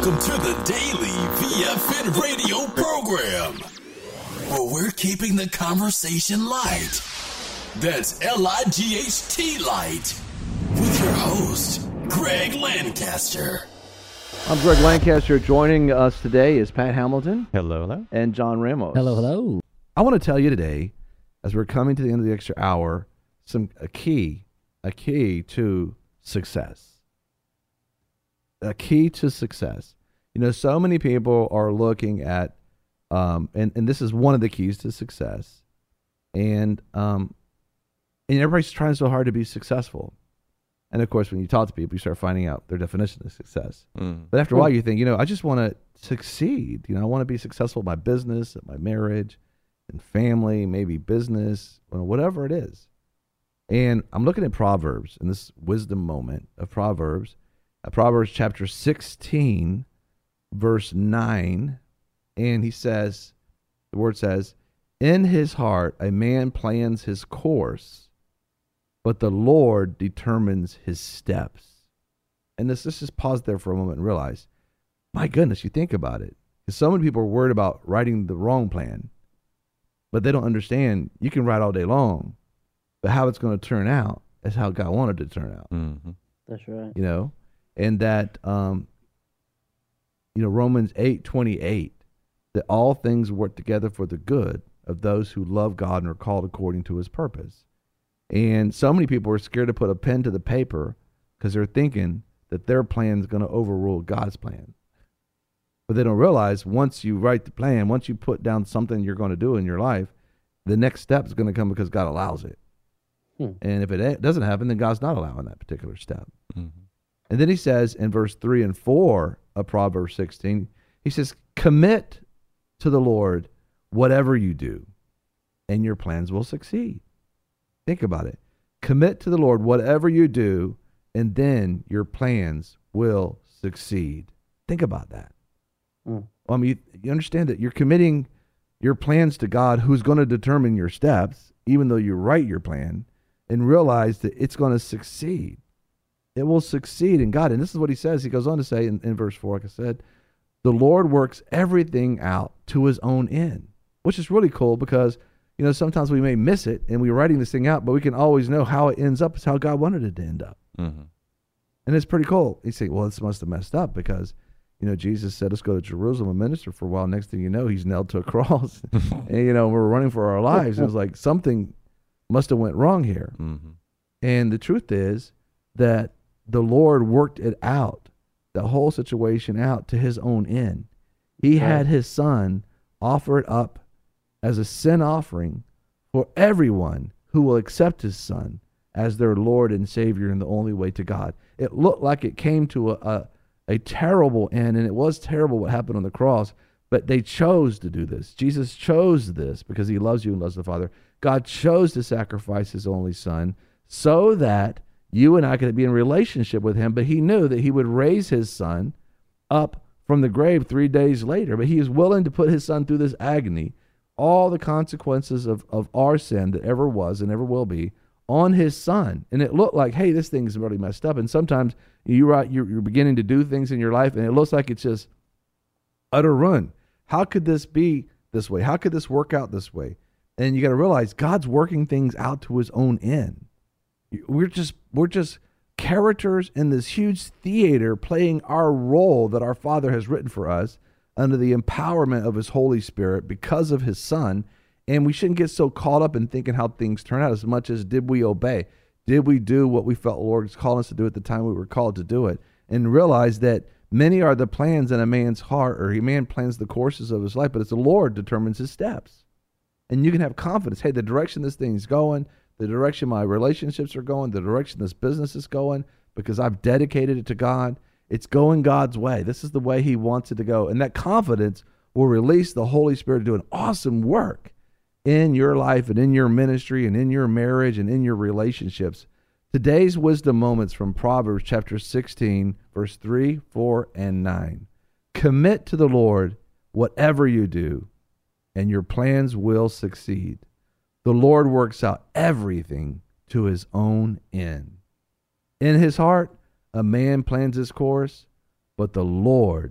Welcome to the Daily VFN radio program, where we're keeping the conversation light. That's L-I-G-H-T light. With your host, Greg Lancaster. I'm Greg Lancaster. Joining us today is Pat Hamilton. Hello, hello. And John Ramos. Hello, hello. I want to tell you today, as we're coming to the end of the extra hour, a key to success. A key to success. You know, so many people are looking at, and this is one of the keys to success, and everybody's trying so hard to be successful. And of course, when you talk to people, you start finding out their definition of success. But after a while, you think, I just want to succeed. I want to be successful at my business, at my marriage, and family, maybe business, whatever it is. And I'm looking at Proverbs in this wisdom moment of Proverbs. Proverbs chapter 16, verse 9, and the word says, in his heart a man plans his course, but the Lord determines his steps. And let's just pause there for a moment and realize, my goodness, you think about it. Because so many people are worried about writing the wrong plan, but they don't understand you can write all day long, but how it's going to turn out is how God wanted it to turn out. Mm-hmm. That's right. And that, Romans 8:28, that all things work together for the good of those who love God and are called according to his purpose. And so many people are scared to put a pen to the paper because they're thinking that their plan is going to overrule God's plan. But they don't realize once you write the plan, once you put down something you're going to do in your life, the next step is going to come because God allows it. And if it doesn't happen, then God's not allowing that particular step. Mm-hmm. And then he says in verse 3 and 4 of Proverbs 16, he says, commit to the Lord whatever you do, and your plans will succeed. Think about it. Commit to the Lord whatever you do, and then your plans will succeed. Think about that. Well, I mean, you understand that you're committing your plans to God, who's going to determine your steps, even though you write your plan, and realize that it's going to succeed. It will succeed in God. And this is what he says. He goes on to say in verse 4, like I said, the Lord works everything out to his own end, which is really cool because, sometimes we may miss it and we're writing this thing out, but we can always know how it ends up is how God wanted it to end up. Mm-hmm. And it's pretty cool. You say, well, this must have messed up because, Jesus said, let's go to Jerusalem and minister for a while. Next thing you know, he's nailed to a cross and, we're running for our lives. And it was like something must have went wrong here. Mm-hmm. And the truth is that the Lord worked it out, the whole situation out to his own end. He had his son offer it up as a sin offering for everyone who will accept his son as their Lord and Savior and the only way to God. It looked like it came to a terrible end, and it was terrible what happened on the cross, but they chose to do this. Jesus chose this because he loves you and loves the Father. God chose to sacrifice his only son so that you and I could be in relationship with him, but he knew that he would raise his son up from the grave 3 days later. But he is willing to put his son through this agony, all the consequences of our sin that ever was and ever will be, on his son. And it looked like, hey, this thing's really messed up. And sometimes you're beginning to do things in your life, and it looks like it's just utter ruin. How could this be this way? How could this work out this way? And you got to realize God's working things out to his own end. We're just characters in this huge theater playing our role that our Father has written for us under the empowerment of his Holy Spirit because of his Son. And we shouldn't get so caught up in thinking how things turn out as much as did we obey? Did we do what we felt the Lord was calling us to do at the time we were called to do it? And realize that many are the plans in a man's heart, or a man plans the courses of his life, but it's the Lord determines his steps. And you can have confidence. Hey, the direction this thing's going, the direction my relationships are going, the direction this business is going, because I've dedicated it to God, it's going God's way. This is the way he wants it to go. And that confidence will release the Holy Spirit to do an awesome work in your life and in your ministry and in your marriage and in your relationships. Today's wisdom moments from Proverbs chapter 16, verse 3, 4, and 9. Commit to the Lord whatever you do, and your plans will succeed. The Lord works out everything to his own end. In his heart, a man plans his course, but the Lord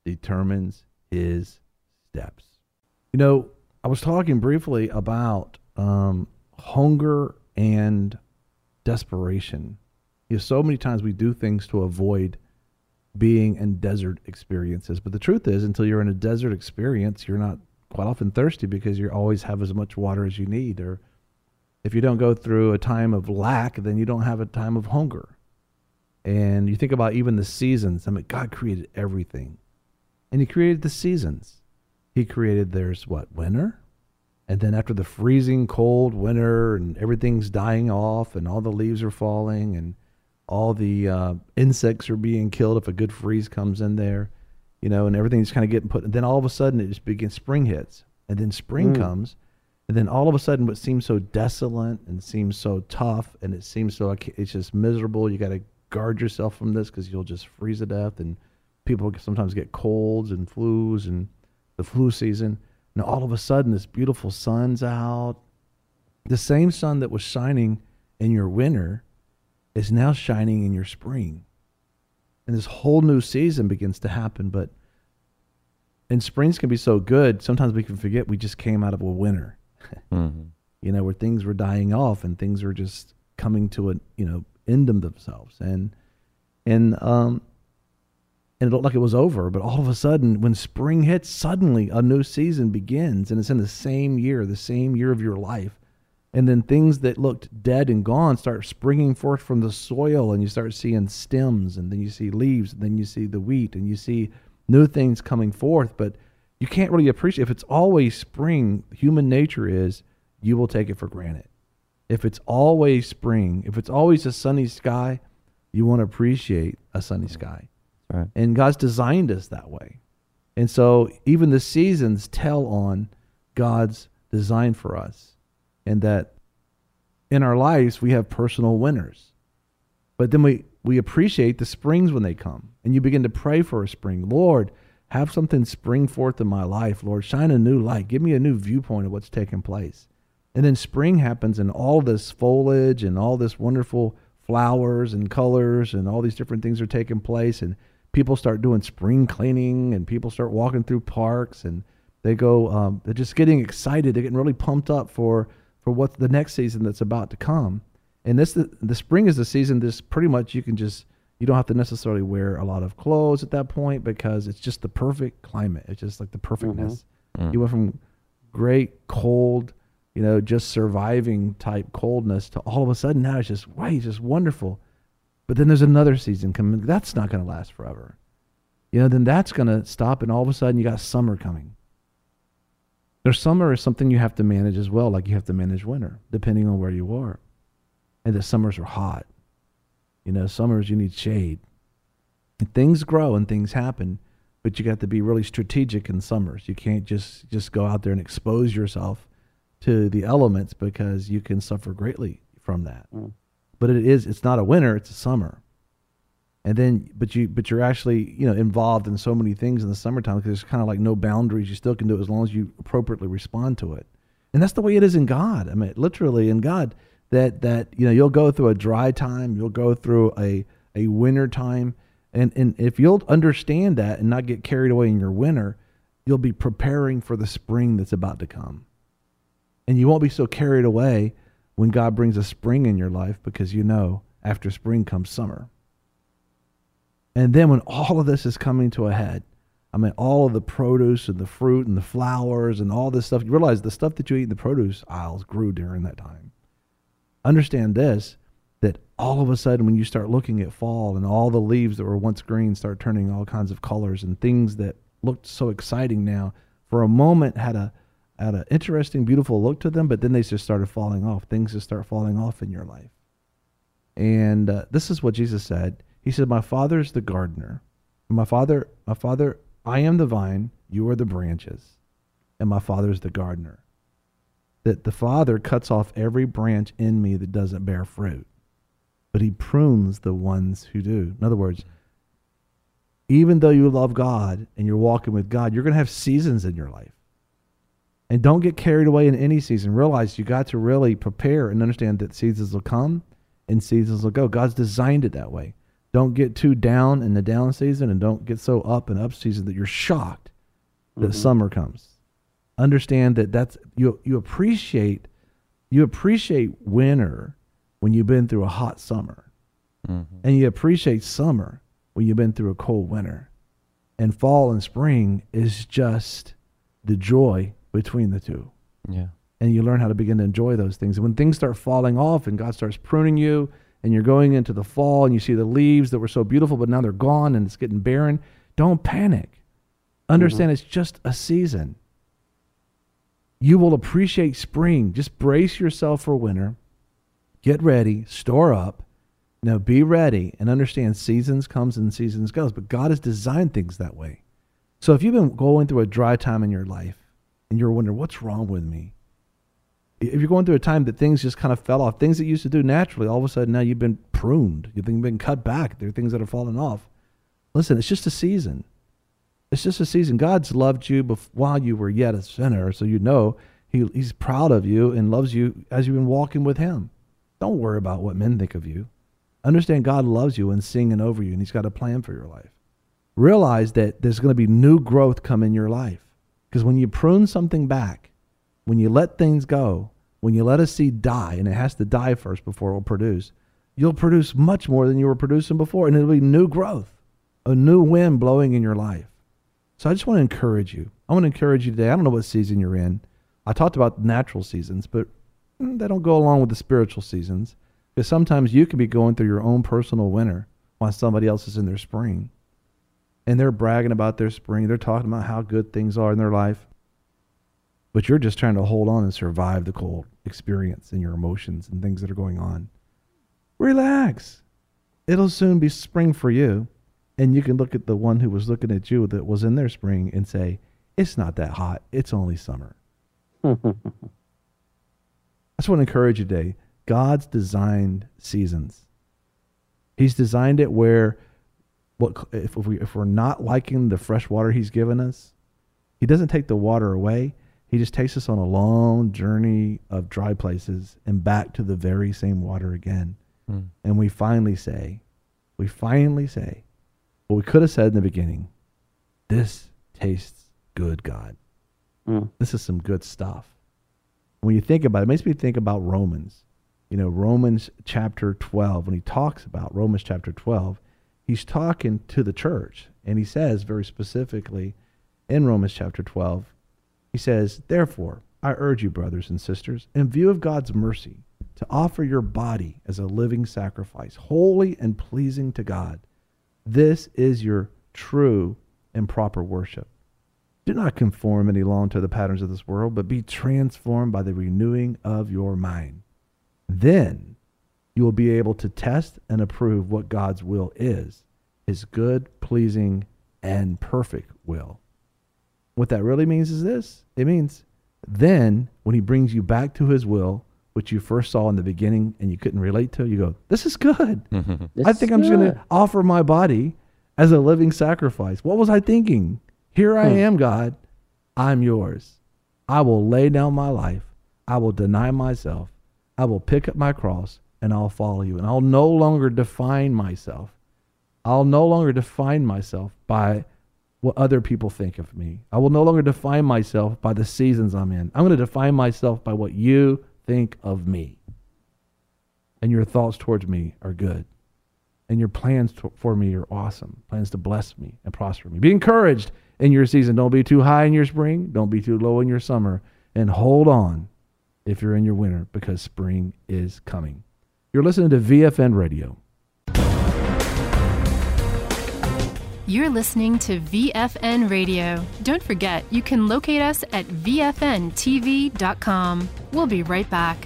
determines his steps. You know, I was talking briefly about hunger and desperation. You know, so many times we do things to avoid being in desert experiences. But the truth is, until you're in a desert experience, you're not quite often thirsty because you always have as much water as you need. Or if you don't go through a time of lack, then you don't have a time of hunger. And you think about even the seasons. I mean, God created everything. And he created the seasons. He created winter. And then after the freezing cold winter and everything's dying off and all the leaves are falling and all the insects are being killed if a good freeze comes in there, you know, and everything's kind of getting put. And then all of a sudden it just begins, spring hits. And then spring comes. And then all of a sudden what seems so desolate and seems so tough and it seems so, it's just miserable. You got to guard yourself from this because you'll just freeze to death. And people sometimes get colds and flus and the flu season. And all of a sudden this beautiful sun's out. The same sun that was shining in your winter is now shining in your spring. And this whole new season begins to happen. But and springs can be so good, sometimes we can forget we just came out of a winter. You know, where things were dying off and things were just coming to end of themselves. And it looked like it was over, but all of a sudden when spring hits, suddenly a new season begins, and it's in the same year of your life. And then things that looked dead and gone start springing forth from the soil, and you start seeing stems, and then you see leaves, and then you see the wheat, and you see new things coming forth. But you can't really appreciate, if it's always spring, human nature is, you will take it for granted. If it's always spring, if it's always a sunny sky, you want to appreciate a sunny sky. Right. And God's designed us that way. And so even the seasons tell on God's design for us. And that in our lives, we have personal winners. But then we appreciate the springs when they come. And you begin to pray for a spring. Lord, have something spring forth in my life. Lord, shine a new light. Give me a new viewpoint of what's taking place. And then spring happens and all this foliage and all this wonderful flowers and colors and all these different things are taking place. And people start doing spring cleaning and people start walking through parks and they go, they're just getting excited. They're getting really pumped up for what's the next season that's about to come. And the spring is the season this pretty much you don't have to necessarily wear a lot of clothes at that point because it's just the perfect climate. It's just like the perfectness. You went from great cold, just surviving type coldness to all of a sudden now it's just wonderful. But then there's another season coming. That's not going to last forever. Then that's going to stop and all of a sudden you got summer coming. Summer is something you have to manage as well, like you have to manage winter, depending on where you are. And the summers are hot. Summers you need shade. And things grow and things happen, but you got to be really strategic in summers. You can't just go out there and expose yourself to the elements because you can suffer greatly from that. But it's not a winter, it's a summer. And then, but you're actually, involved in so many things in the summertime because there's kind of like no boundaries. You still can do it as long as you appropriately respond to it. And that's the way it is in God. I mean, literally in God, that you'll go through a dry time, you'll go through a winter time. And if you'll understand that and not get carried away in your winter, you'll be preparing for the spring that's about to come. And you won't be so carried away when God brings a spring in your life because after spring comes summer. And then when all of this is coming to a head, all of the produce and the fruit and the flowers and all this stuff, you realize the stuff that you eat in the produce aisles grew during that time. Understand this, that all of a sudden when you start looking at fall and all the leaves that were once green start turning all kinds of colors and things that looked so exciting now, for a moment had an interesting, beautiful look to them, but then they just started falling off. Things just start falling off in your life. And this is what Jesus said. He said, my Father is the gardener. My Father, I am the vine, you are the branches, and my Father is the gardener. That the Father cuts off every branch in me that doesn't bear fruit, but he prunes the ones who do. In other words, even though you love God and you're walking with God, you're going to have seasons in your life. And don't get carried away in any season. Realize you got to really prepare and understand that seasons will come and seasons will go. God's designed it that way. Don't get too down in the down season, and don't get so up in up season that you're shocked that summer comes. Understand that you appreciate winter when you've been through a hot summer, and you appreciate summer when you've been through a cold winter. And fall and spring is just the joy between the two. Yeah. And you learn how to begin to enjoy those things. And when things start falling off and God starts pruning you, and you're going into the fall and you see the leaves that were so beautiful, but now they're gone and it's getting barren, don't panic. Understand it's just a season. You will appreciate spring. Just brace yourself for winter. Get ready, store up, be ready, and understand seasons comes and seasons goes. But God has designed things that way. So if you've been going through a dry time in your life and you're wondering, what's wrong with me? If you're going through a time that things just kind of fell off, things that you used to do naturally, all of a sudden now you've been pruned. You've been cut back. There are things that are falling off. Listen, it's just a season. It's just a season. God's loved you while you were yet a sinner, so you know He's proud of you and loves you as you've been walking with Him. Don't worry about what men think of you. Understand God loves you and singing over you, and He's got a plan for your life. Realize that there's going to be new growth come in your life. Because when you prune something back, when you let things go, when you let a seed die, and it has to die first before it will produce, you'll produce much more than you were producing before, and it'll be new growth, a new wind blowing in your life. So I just want to encourage you. I want to encourage you today. I don't know what season you're in. I talked about natural seasons, but they don't go along with the spiritual seasons, because sometimes you can be going through your own personal winter while somebody else is in their spring. And they're bragging about their spring. They're talking about how good things are in their life. But you're just trying to hold on and survive the cold experience and your emotions and things that are going on. Relax. It'll soon be spring for you. And you can look at the one who was looking at you that was in their spring and say, it's not that hot. It's only summer. I just want to encourage you today. God's designed seasons. He's designed it where if we're not liking the fresh water He's given us, He doesn't take the water away. He just takes us on a long journey of dry places and back to the very same water again. And we finally say what we could have said in the beginning: this tastes good, God. This is some good stuff. When you think about it, it makes me think about Romans. Romans chapter 12, when he talks about Romans chapter 12, he's talking to the church. And he says very specifically in Romans chapter 12, he says, therefore, I urge you, brothers and sisters, in view of God's mercy, to offer your body as a living sacrifice, holy and pleasing to God. This is your true and proper worship. Do not conform any longer to the patterns of this world, but be transformed by the renewing of your mind. Then you will be able to test and approve what God's will is, His good, pleasing, and perfect will. What that really means is this. It means then when He brings you back to His will, which you first saw in the beginning and you couldn't relate to, you go, this is good. I think I'm just going to offer my body as a living sacrifice. What was I thinking? Here I am, God. I'm yours. I will lay down my life. I will deny myself. I will pick up my cross and I'll follow you. And I'll no longer define myself. I'll no longer define myself by what other people think of me. I will no longer define myself by the seasons I'm in. I'm going to define myself by what you think of me. And your thoughts towards me are good. And your plans for me are awesome. Plans to bless me and prosper me. Be encouraged in your season. Don't be too high in your spring. Don't be too low in your summer. And hold on if you're in your winter, because spring is coming. You're listening to VFN Radio. You're listening to VFN Radio. Don't forget, you can locate us at VFNTV.com. We'll be right back.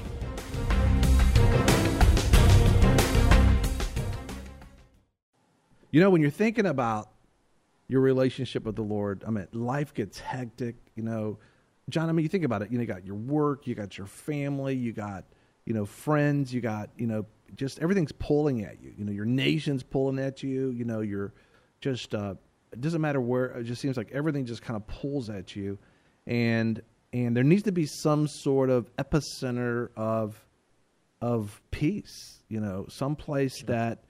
When you're thinking about your relationship with the Lord, life gets hectic. John, you think about it. You got your work, you got your family, you got, friends, you got, just everything's pulling at you. Your nation's pulling at you. You're just, it doesn't matter where. It just seems like everything just kind of pulls at you, and there needs to be some sort of epicenter of peace. Some place that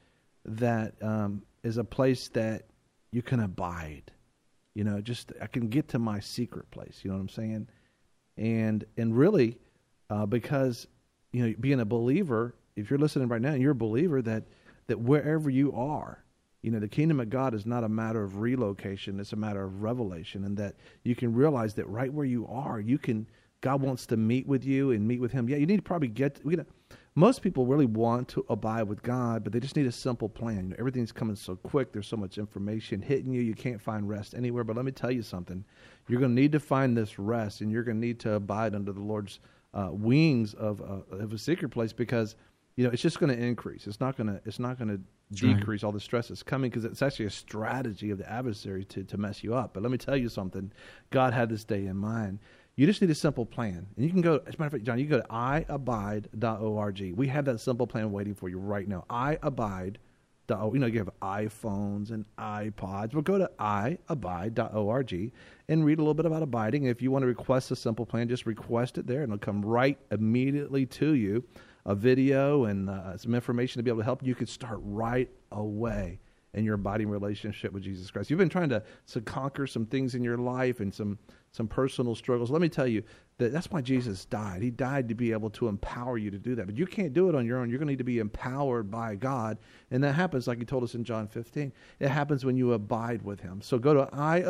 that is a place that you can abide. Just I can get to my secret place. You know what I'm saying? And really, because being a believer, if you're listening right now, and you're a believer, that wherever you are, the kingdom of God is not a matter of relocation; it's a matter of revelation, and that you can realize that right where you are, God wants to meet with you and meet with Him. Yeah, you need to probably most people really want to abide with God, but they just need a simple plan. Everything's coming so quick. There's so much information hitting you. You can't find rest anywhere. But let me tell you something. You're going to need to find this rest, and you're going to need to abide under the Lord's wings of a secret place, because it's just going to increase. It's not going to decrease all the stress that's coming, because it's actually a strategy of the adversary to mess you up. But let me tell you something. God had this day in mind. You just need a simple plan. And you can go, as a matter of fact, John, you can go to iabide.org. We have that simple plan waiting for you right now. iabide.org. You have iPhones and iPods. Well, go to iabide.org and read a little bit about abiding. If you want to request a simple plan, just request it there, and it'll come right immediately to you. A video and some information to be able to help you. You can start right away in your abiding relationship with Jesus Christ. You've been trying to conquer some things in your life and some personal struggles. Let me tell you that's why Jesus died. He died to be able to empower you to do that. But you can't do it on your own. You're going to need to be empowered by God. And that happens, like He told us in John 15. It happens when you abide with Him. So go to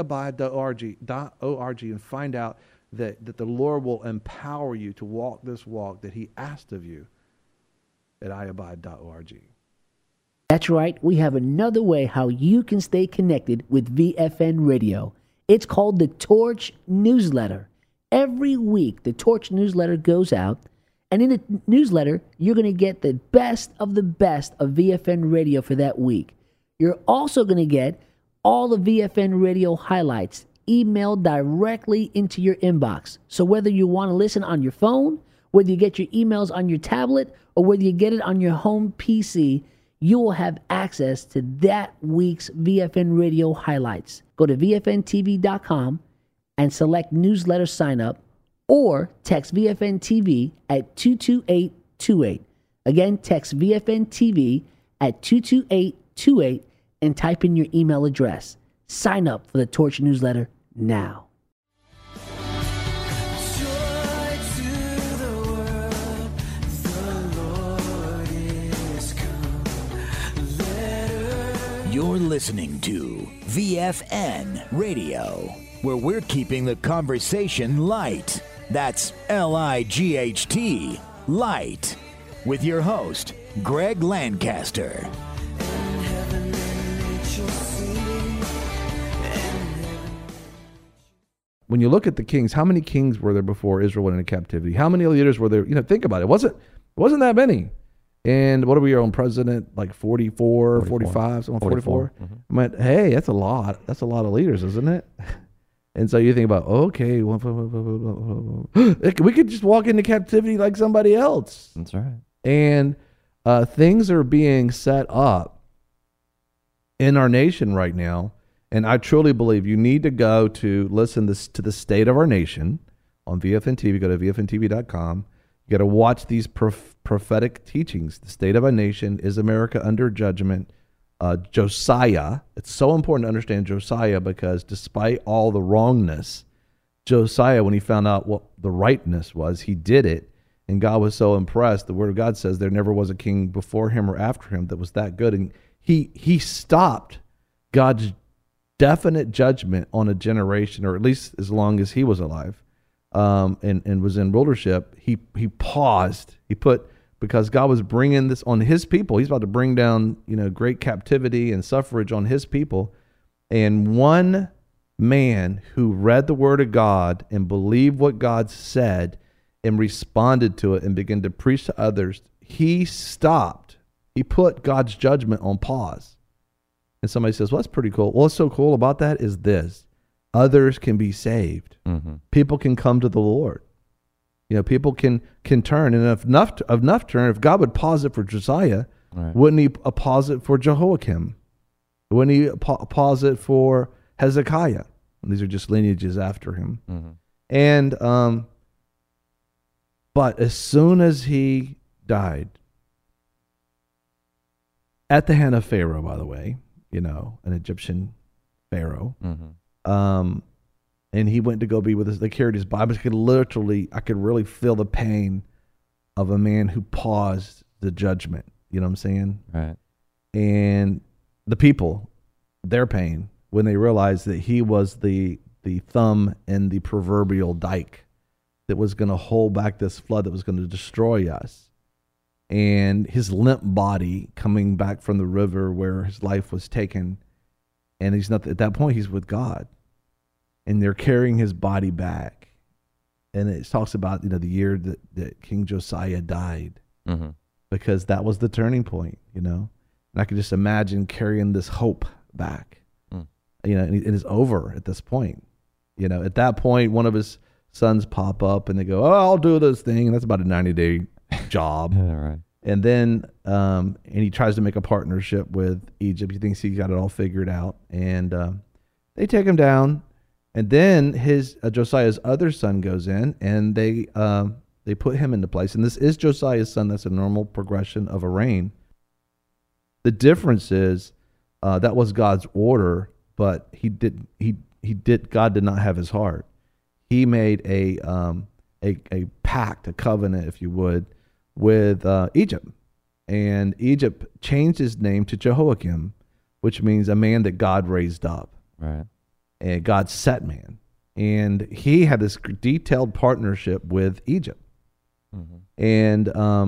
iabide.org and find out that the Lord will empower you to walk this walk that He asked of you at iabide.org. That's right. We have another way how you can stay connected with VFN Radio. It's called the Torch Newsletter. Every week, the Torch Newsletter goes out, and in the newsletter, you're going to get the best of VFN Radio for that week. You're also going to get all the VFN Radio highlights emailed directly into your inbox. So whether you want to listen on your phone, whether you get your emails on your tablet, or whether you get it on your home PC, you will have access to that week's VFN Radio highlights. Go to VFNTV.com and select newsletter sign up, or text VFN TV at 22828. Again, text VFN TV at 22828 and type in your email address. Sign up for the Torch newsletter now. You're listening to VFN Radio, where we're keeping the conversation light. That's LIGHT, light. With your host, Greg Lancaster. When you look at the kings, how many kings were there before Israel went into captivity? How many leaders were there? Think about it. It wasn't that many. And what are we on president? Like 44, 45, someone 44? Mm-hmm. I mean, hey, that's a lot. That's a lot of leaders, isn't it? And so you think about, okay, we could just walk into captivity like somebody else. That's right. And things are being set up in our nation right now. And I truly believe you need to go to listen to the state of our nation on VFN TV. Go to VFNTV.com. You got to watch these prophetic teachings. The state of a nation. Is America under judgment? Josiah. It's so important to understand Josiah, because despite all the wrongness, Josiah, when he found out what the rightness was, he did it. And God was so impressed. The Word of God says there never was a king before him or after him that was that good. And he stopped God's definite judgment on a generation, or at least as long as he was alive. And was in rulership, he paused. He put, because God was bringing this on his people. He's about to bring down, great captivity and suffrage on his people. And one man who read the Word of God and believed what God said and responded to it and began to preach to others, he stopped. He put God's judgment on pause. And somebody says, well, that's pretty cool. What's so cool about that is this. Others can be saved. Mm-hmm. People can come to the Lord. People can turn. And if enough turn, if God would pause it for Josiah, right, wouldn't he pause it for Jehoiakim? Wouldn't he pause it for Hezekiah? And these are just lineages after him. Mm-hmm. And but as soon as he died, at the hand of Pharaoh, by the way, an Egyptian Pharaoh. And he went to go be with us. They carried his body. I could really feel the pain of a man who paused the judgment. You know what I'm saying? Right. And the people, their pain when they realized that he was the thumb in the proverbial dike that was going to hold back this flood that was going to destroy us. And his limp body coming back from the river where his life was taken. And he's not, at that point, he's with God. And they're carrying his body back. And it talks about, the year that King Josiah died. Because that was the turning point, And I could just imagine carrying this hope back. And it is over at this point. At that point, one of his sons pop up and they go, "Oh, I'll do this thing." And that's about a 90-day job. Right. And then, and he tries to make a partnership with Egypt. He thinks he got it all figured out. And they take him down. And then Josiah's other son goes in and they put him into place. And this is Josiah's son. That's a normal progression of a reign. The difference is that was God's order, but God did not have his heart. He made a pact, a covenant, if you would, with Egypt. And Egypt changed his name to Jehoiakim, which means a man that God raised up. Right. And God set man. And he had this detailed partnership with Egypt. And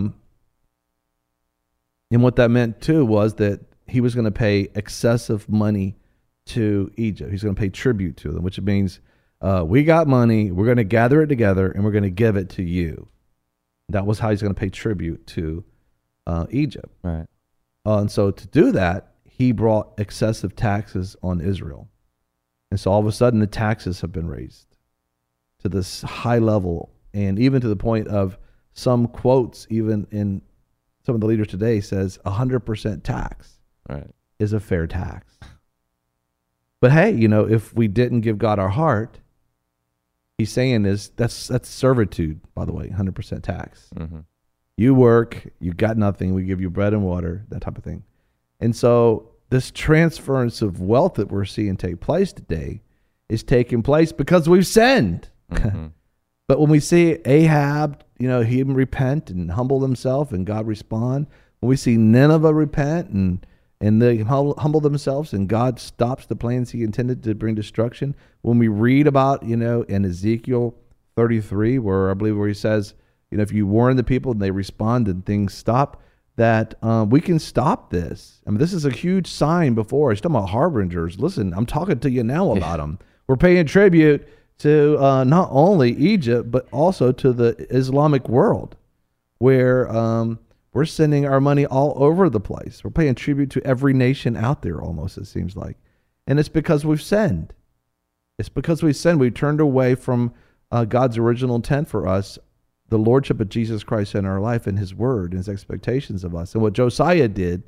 what that meant too was that he was going to pay excessive money to Egypt. He's going to pay tribute to them, which means we got money, we're going to gather it together, and we're going to give it to you. That was how he's going to pay tribute to Egypt. Right. And so to do that, he brought excessive taxes on Israel. And so all of a sudden the taxes have been raised to this high level, and even to the point of some quotes, even in some of the leaders today, says 100% tax is a fair tax. But hey, if we didn't give God our heart, he's saying that's servitude, by the way, 100% tax. You work, you got nothing, we give you bread and water, that type of thing. And so this transference of wealth that we're seeing take place today is taking place because we've sinned. But when we see Ahab, he repent and humble himself and God respond. When we see Nineveh repent and they humble themselves and God stops the plans he intended to bring destruction. When we read about, in Ezekiel 33, where he says, if you warn the people and they respond and things stop, that we can stop this. I mean, this is a huge sign before us. Talking about harbingers. Listen, I'm talking to you now about them. We're paying tribute to not only Egypt, but also to the Islamic world, where we're sending our money all over the place. We're paying tribute to every nation out there almost, it seems like. And it's because we've sinned. It's because we've sinned. We turned away from God's original intent for us, the lordship of Jesus Christ in our life and his word and his expectations of us. And what Josiah did,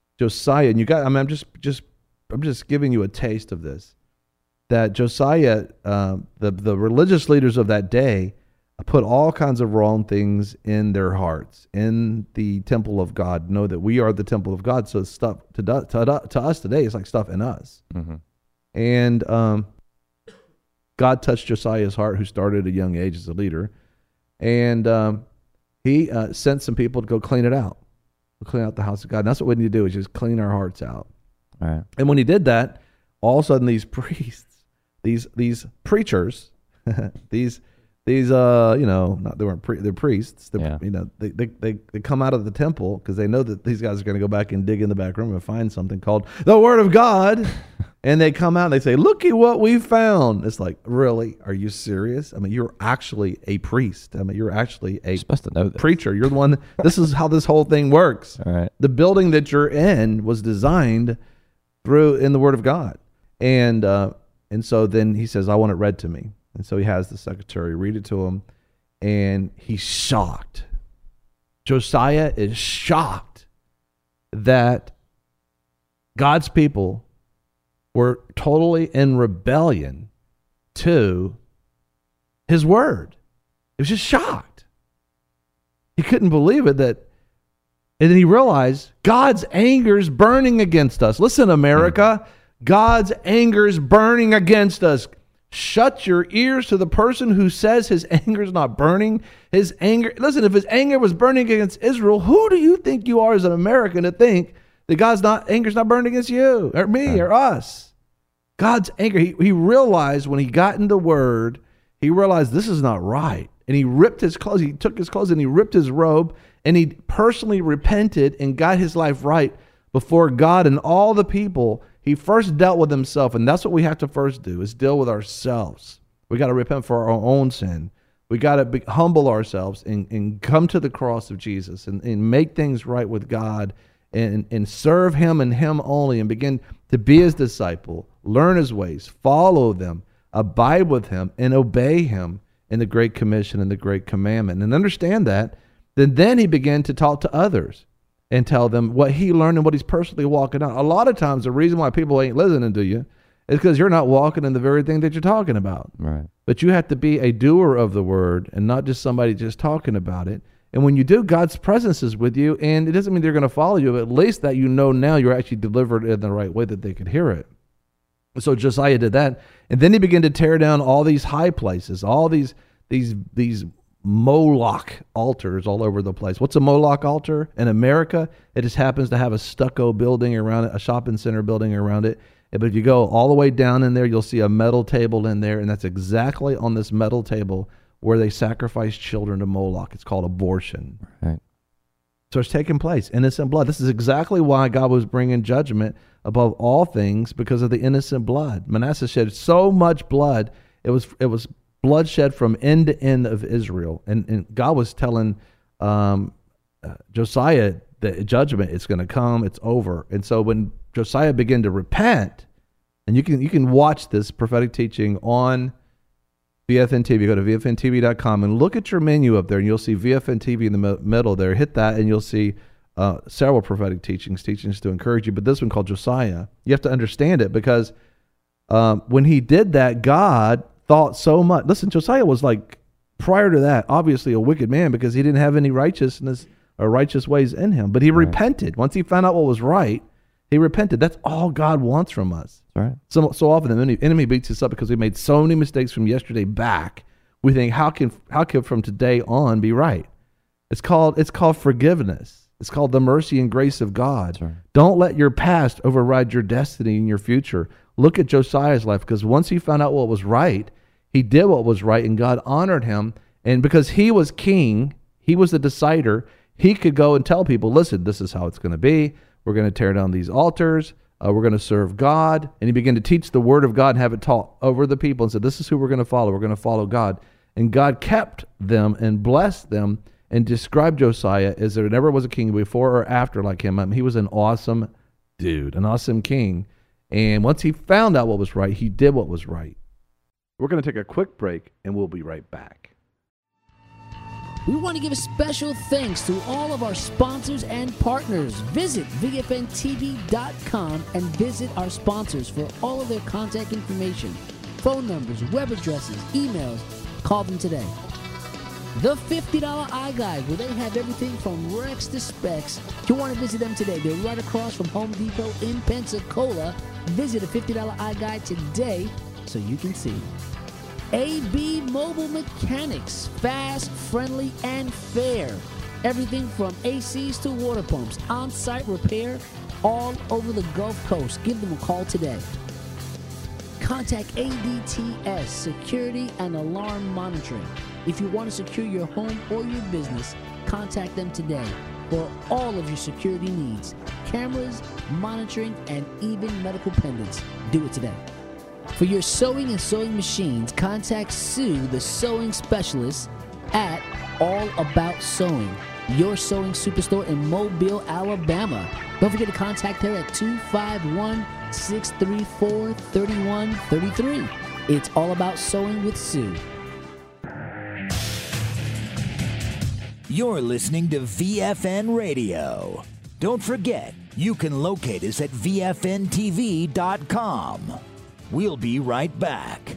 and I'm just giving you a taste of this, that Josiah, the religious leaders of that day, put all kinds of wrong things in their hearts, in the temple of God. Know that we are the temple of God. So stuff to us today is like stuff in us. And God touched Josiah's heart, who started at a young age as a leader. And he sent some people to go clean it out. Clean out the house of God. And that's what we need to do, is just clean our hearts out. All right. And when he did that, all of a sudden these priests, these preachers, they're priests. They come out of the temple because they know that these guys are going to go back and dig in the back room and find something called the Word of God. And they come out and they say, "Look at what we found." It's like, really? Are you serious? I mean, you're actually a priest. I mean, you're actually a supposed to know this. Preacher. You're the one. This is how this whole thing works. All right. The building that you're in was designed in the Word of God. And so then he says, "I want it read to me." And so he has the secretary read it to him, and he's shocked. Josiah is shocked that God's people were totally in rebellion to his word. He was just shocked. He couldn't believe it, that And then he realized God's anger is burning against us. Listen, America, God's anger is burning against us. Shut your ears to the person who says his anger is not burning. His anger, listen, if his anger was burning against Israel, who do you think you are as an American to think that God's anger's not burning against you or me or us? God's anger, he realized when he got in the Word, he realized this is not right. And he ripped his clothes. He took his clothes and he ripped his robe, and he personally repented and got his life right before God and all the people. He first dealt with himself, and that's what we have to first do, is deal with ourselves. We got to repent for our own sin. We got to humble ourselves and come to the cross of Jesus and make things right with God and serve him and him only, and begin to be his disciple, learn his ways, follow them, abide with him, and obey him in the Great Commission and the Great Commandment. And understand that, then he began to talk to others and tell them what he learned and what he's personally walking out. A lot of times the reason why people ain't listening to you is because you're not walking in the very thing that you're talking about. Right. But you have to be a doer of the word and not just somebody just talking about it. And when you do, God's presence is with you, and it doesn't mean they're going to follow you, but at least that you know now you're actually delivered in the right way that they could hear it. So Josiah did that, and then he began to tear down all these high places, all these Moloch altars all over the place. What's a Moloch altar? In America, it just happens to have a stucco building around it, a shopping center building around it. But if you go all the way down in there, you'll see a metal table in there, and that's exactly on this metal table where they sacrifice children to Moloch. It's called abortion. Right. So it's taking place, innocent blood. This is exactly why God was bringing judgment above all things, because of the innocent blood. Manasseh shed so much blood. It was bloodshed from end to end of Israel. And God was telling Josiah that judgment is going to come. It's over. And so when Josiah began to repent, and you can watch this prophetic teaching on VFN TV. Go to VFNTV.com and look at your menu up there, and you'll see VFN TV in the middle there. Hit that, and you'll see several prophetic teachings to encourage you. But this one called Josiah, you have to understand it, because when he did that, God thought so much. Listen, Josiah was like, prior to that, obviously a wicked man, because he didn't have any righteousness or righteous ways in him. But he repented. Once he found out what was right, he repented. That's all God wants from us. Right. So often the enemy beats us up because we made so many mistakes from yesterday back. We think, how can from today on be right? It's called forgiveness. It's called the mercy and grace of God. Right. Don't let your past override your destiny and your future. Look at Josiah's life, because once he found out what was right, he did what was right, and God honored him. And because he was king, he was the decider, he could go and tell people, listen, this is how it's going to be. We're going to tear down these altars. We're going to serve God. And he began to teach the word of God and have it taught over the people, and said, this is who we're going to follow. We're going to follow God. And God kept them and blessed them and described Josiah as there never was a king before or after like him. I mean, he was an awesome dude, an awesome king. And once he found out what was right, he did what was right. We're going to take a quick break, and we'll be right back. We want to give a special thanks to all of our sponsors and partners. Visit VFNTV.com and visit our sponsors for all of their contact information, phone numbers, web addresses, emails. Call them today. The $50 iGuide, where they have everything from Rex to specs. If you want to visit them today, they're right across from Home Depot in Pensacola. Visit the $50 iGuide today so you can see. AB Mobile Mechanics, fast, friendly, and fair. Everything from ACs to water pumps, on-site repair, all over the Gulf Coast. Give them a call today. Contact ADTS, Security and Alarm Monitoring. If you want to secure your home or your business, contact them today for all of your security needs. Cameras, monitoring, and even medical pendants. Do it today. For your sewing and sewing machines, contact Sue, the sewing specialist, at All About Sewing, your sewing superstore in Mobile, Alabama. Don't forget to contact her at 251-634-3133. It's All About Sewing with Sue. You're listening to VFN Radio. Don't forget, you can locate us at VFNTV.com. We'll be right back.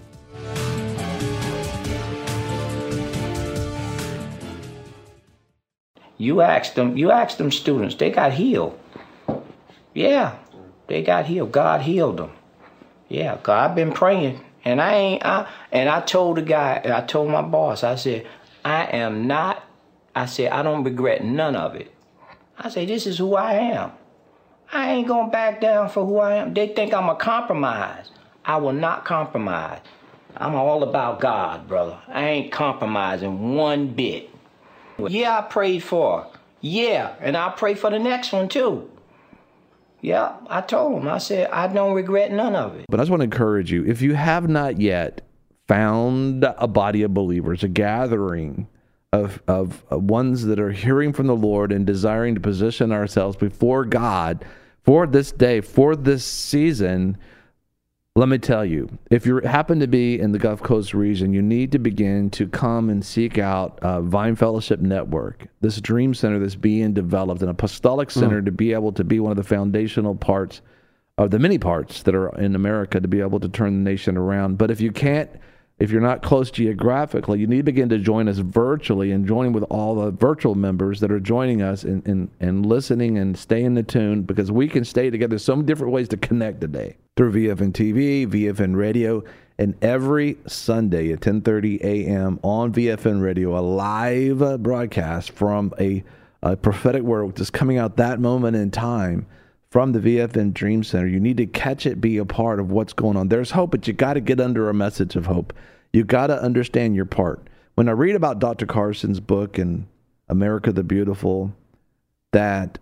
You ask them students, they got healed. Yeah, they got healed. God healed them. Yeah, God been praying. And I told the guy, I told my boss, I said, I don't regret none of it. I say, this is who I am. I ain't gonna back down for who I am. They think I'm a compromise. I will not compromise. I'm all about God, brother. I ain't compromising one bit. Yeah, I prayed for her. Yeah, and I'll pray for the next one too. Yeah, I told him. I said, I don't regret none of it. But I just want to encourage you, if you have not yet found a body of believers, a gathering of ones that are hearing from the Lord and desiring to position ourselves before God for this day, for this season, let me tell you, if you happen to be in the Gulf Coast region, you need to begin to come and seek out Vine Fellowship Network, this dream center that's being developed, an apostolic center to be able to be one of the foundational parts of the many parts that are in America to be able to turn the nation around. But if you're not close geographically, you need to begin to join us virtually and join with all the virtual members that are joining us and listening and staying in the tune, because we can stay together. There's so many different ways to connect today through VFN TV, VFN Radio, and every Sunday at 10:30 a.m. on VFN Radio, a live broadcast from a prophetic word just coming out that moment in time from the VFN Dream Center. You need to catch it, be a part of what's going on. There's hope, but you got to get under a message of hope. You got to understand your part. When I read about Dr. Carson's book in America the Beautiful, that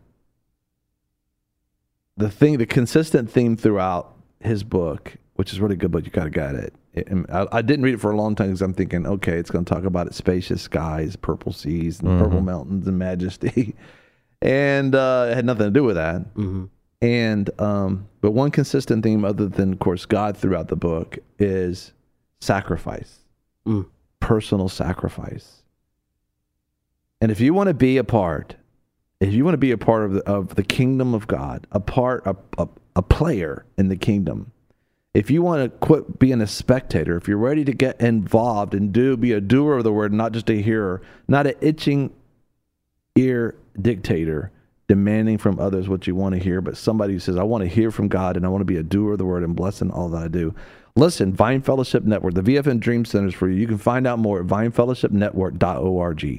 the consistent theme throughout his book, which is really good, but you got to get it. I didn't read it for a long time because I'm thinking, okay, it's going to talk about spacious skies, purple seas, and purple mountains and majesty. And it had nothing to do with that. And but one consistent theme, other than, of course, God throughout the book, is sacrifice, personal sacrifice. And if you want to be a part, of the kingdom of God, a player in the kingdom, if you want to quit being a spectator, if you're ready to get involved and be a doer of the word, not just a hearer, not an itching ear dictator demanding from others what you want to hear, but somebody who says, I want to hear from God and I want to be a doer of the word and blessing all that I do. Listen, Vine Fellowship Network, the VFN Dream Center is for you. You can find out more at vinefellowshipnetwork.org.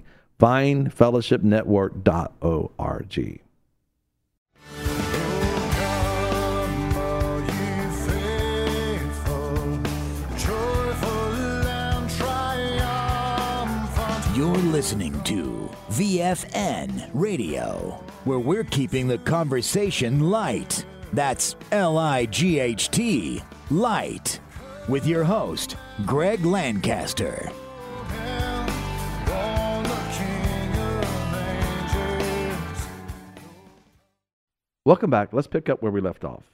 vinefellowshipnetwork.org. You're listening to VFN Radio, where we're keeping the conversation light. That's L-I-G-H-T, light. With your host, Greg Lancaster. Welcome back. Let's pick up where we left off.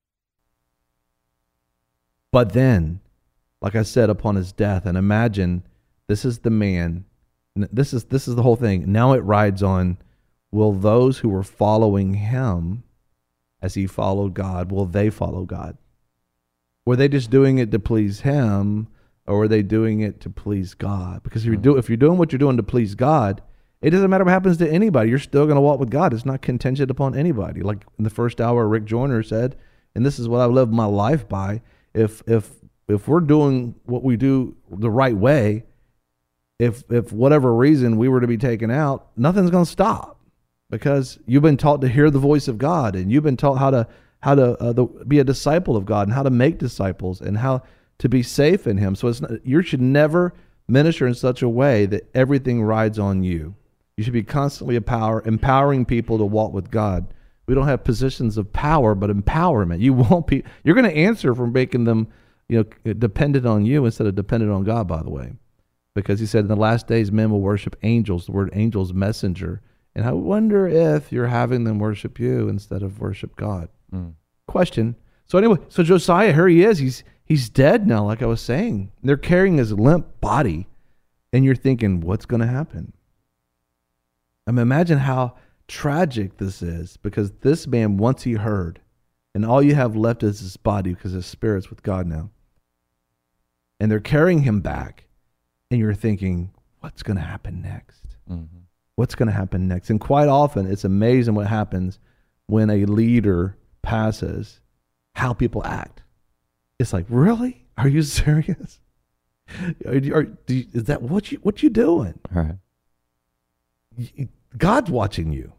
But then, like I said, upon his death, and imagine this is the man. This is the whole thing. Now it rides on, will those who were following him as he followed God, will they follow God? Were they just doing it to please him, or were they doing it to please God? Because if you're doing what you're doing to please God, it doesn't matter what happens to anybody. You're still going to walk with God. It's not contingent upon anybody. Like in the first hour, Rick Joyner said, and this is what I've lived my life by. If we're doing what we do the right way, if whatever reason we were to be taken out, nothing's going to stop, because you've been taught to hear the voice of God, and you've been taught how to be a disciple of God, and how to make disciples, and how to be safe in him. So you should never minister in such a way that everything rides on you. You should be constantly empowering people to walk with God. We don't have positions of power, but empowerment. You're going to answer for making them, dependent on you instead of dependent on God, by the way. Because he said in the last days, men will worship angels, the word angels, messenger. And I wonder if you're having them worship you instead of worship God. Question. So anyway, Josiah, here he is. He's dead now, like I was saying. They're carrying his limp body. And you're thinking, what's going to happen? I mean, imagine how tragic this is, because this man, once he heard, and all you have left is his body because his spirit's with God now. And they're carrying him back. And you're thinking, what's going to happen next? What's going to happen next? And quite often, it's amazing what happens when a leader passes, how people act. It's like, really? Are you serious? Is that what you doing? All right. God's watching you.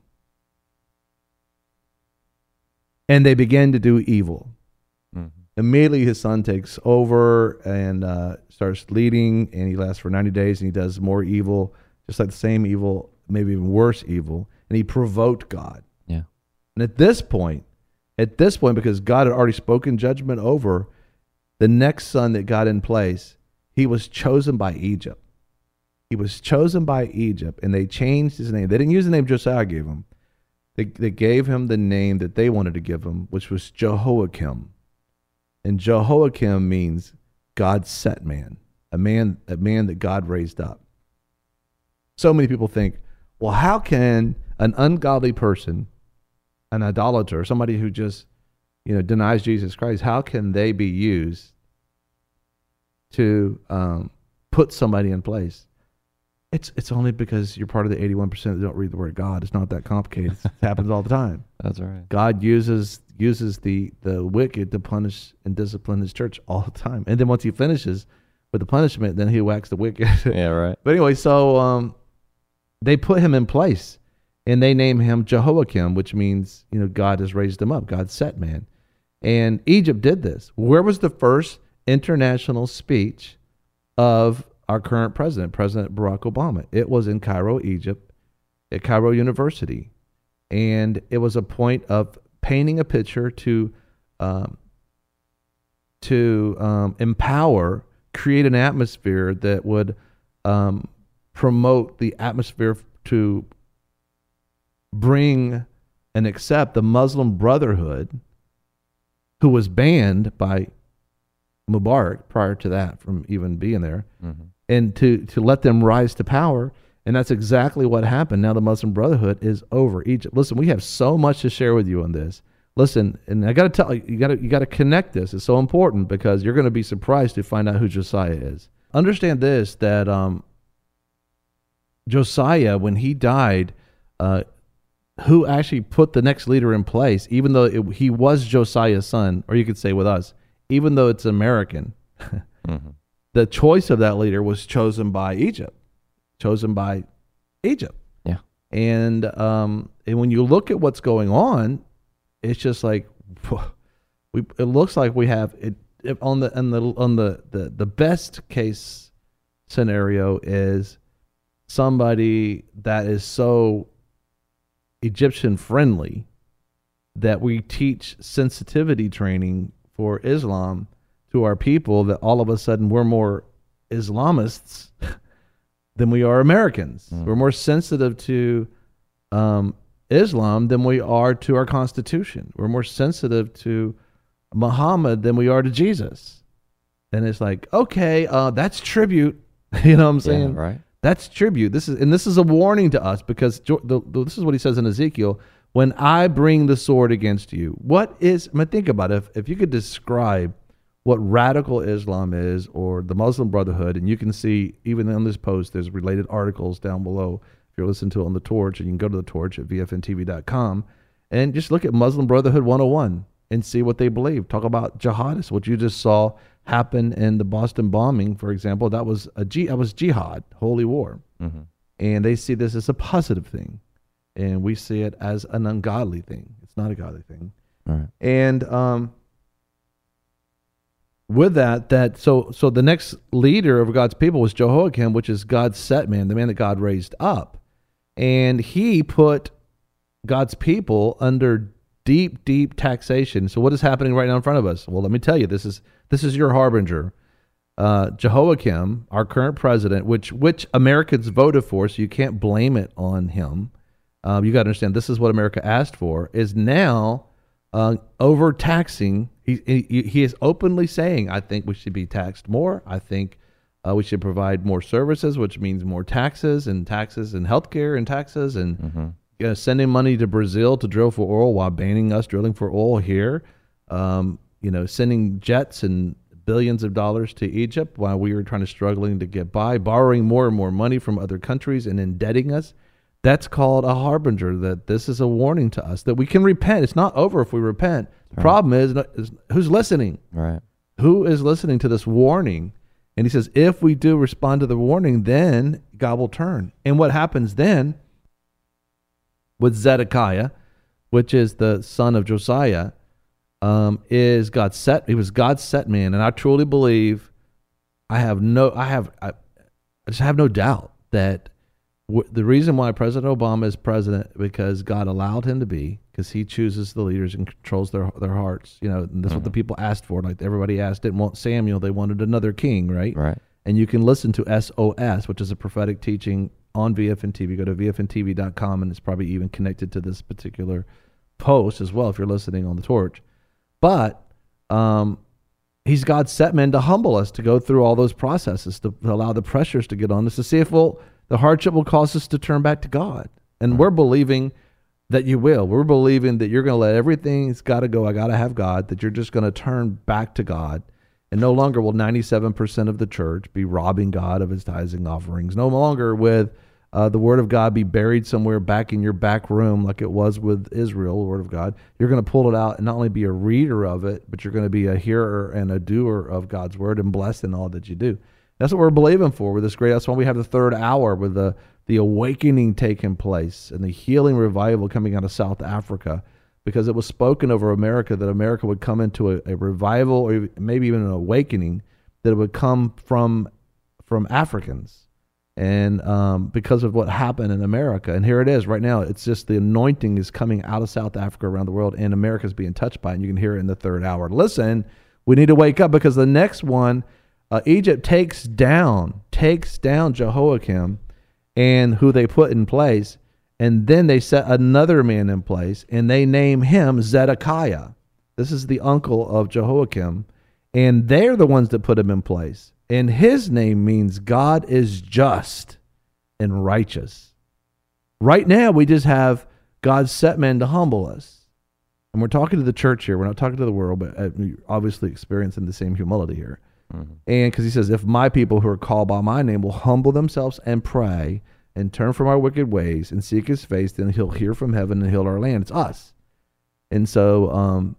And they begin to do evil. Mm-hmm. Immediately, his son takes over and starts leading, and he lasts for 90 days, and he does more evil, just like the same evil, maybe even worse evil, and he provoked God. Yeah. And at this point, because God had already spoken judgment over the next son that got in place, he was chosen by Egypt. He was chosen by Egypt, and they changed his name. They didn't use the name Josiah gave him. They gave him the name that they wanted to give him, which was Jehoiakim. And Jehoiakim means God's set man, a man that God raised up. So many people think, well, how can an ungodly person, an idolater, somebody who just denies Jesus Christ, how can they be used to put somebody in place? It's only because you're part of the 81% that don't read the Word of God. It's not that complicated. It happens all the time. That's right. God uses the wicked to punish and discipline his church all the time. And then once he finishes with the punishment, then he whacks the wicked. Yeah, right. But anyway, so they put him in place, and they name him Jehoiakim, which means, God has raised him up. God set man. And Egypt did this. Where was the first international speech of our current president, President Barack Obama? It was in Cairo, Egypt, at Cairo University. And it was a point of painting a picture to empower, create an atmosphere that would promote the atmosphere to bring and accept the Muslim Brotherhood, who was banned by Mubarak prior to that from even being there, and to let them rise to power. And that's exactly what happened. Now the Muslim Brotherhood is over Egypt. Listen, we have so much to share with you on this. Listen, and I got to tell you, you got to connect this. It's so important because you're going to be surprised to find out who Josiah is. Understand this, that Josiah, when he died, who actually put the next leader in place, even though he was Josiah's son, or you could say with us, even though it's American, the choice of that leader was chosen by Egypt. Yeah. And when you look at what's going on, it's just like it looks like we have it on the best case scenario is somebody that is so Egyptian friendly that we teach sensitivity training for Islam to our people, that all of a sudden we're more Islamists than we are Americans. We're more sensitive to Islam than we are to our Constitution. We're more sensitive to Muhammad than we are to Jesus. And it's like, okay, that's tribute. You know what I'm saying? Yeah, right. That's tribute. This is a warning to us, because this is what he says in Ezekiel: when I bring the sword against you. Think about it. If you could describe what radical Islam is, or the Muslim Brotherhood, and you can see even on this post, there's related articles down below. If you're listening to it on The Torch, and you can go to The Torch at vfntv.com and just look at Muslim Brotherhood 101 and see what they believe. Talk about jihadists, what you just saw happen in the Boston bombing, for example. That was jihad, holy war. And they see this as a positive thing, and we see it as an ungodly thing. It's not a godly thing. All right. And with that, so the next leader of God's people was Jehoiakim, which is God's set man, the man that God raised up. And he put God's people under deep, deep taxation. So what is happening right now in front of us? Well, let me tell you, this is your harbinger. Jehoiakim, our current president, which Americans voted for, so you can't blame it on him. You got to understand, this is what America asked for, is now overtaxing. He is openly saying, I think we should be taxed more. I think we should provide more services, which means more taxes and healthcare and taxes, and sending money to Brazil to drill for oil while banning us drilling for oil here. Sending jets and billions of dollars to Egypt while we were struggling to get by, borrowing more and more money from other countries and indebting us. That's called a harbinger, that this is a warning to us that we can repent. It's not over if we repent. The problem is who's listening? Right. Who is listening to this warning? And he says, if we do respond to the warning, then God will turn. And what happens then with Zedekiah, which is the son of Josiah, is God set. He was God's set man. And I truly believe, I just have no doubt that the reason why President Obama is president, because God allowed him to be, because he chooses the leaders and controls their hearts. And that's what the people asked for. Like everybody asked, didn't want Samuel, they wanted another king, right? Right. And you can listen to SOS, which is a prophetic teaching on VFN TV. Go to VFNTV.com, and it's probably even connected to this particular post as well if you're listening on the Torch. But he's God's set man to humble us, to go through all those processes, to allow the pressures to get on us, to see if the hardship will cause us to turn back to God. And we're believing that you will. We're believing that you're going to let everything's got to go. I got to have God, that you're just going to turn back to God. And no longer will 97% of the church be robbing God of his tithes and offerings. No longer with the word of God be buried somewhere back in your back room like it was with Israel, the word of God. You're going to pull it out and not only be a reader of it, but you're going to be a hearer and a doer of God's word and blessed in all that you do. That's what we're believing for with this great. That's why we have the third hour with the awakening taking place and the healing revival coming out of South Africa, because it was spoken over America that America would come into a revival, or maybe even an awakening, that it would come from Africans. And because of what happened in America. And here it is right now. It's just the anointing is coming out of South Africa around the world, and America's being touched by it. And you can hear it in the third hour. Listen, we need to wake up, because the next one, Egypt takes down Jehoiakim and who they put in place. And then they set another man in place, and they name him Zedekiah. This is the uncle of Jehoiakim. And they're the ones that put him in place. And his name means God is just and righteous. Right now, we just have God's set man to humble us. And we're talking to the church here. We're not talking to the world, but obviously experiencing the same humility here. Mm-hmm. And because he says, if my people who are called by my name will humble themselves and pray and turn from our wicked ways and seek his face, then he'll hear from heaven and heal our land. It's us. And so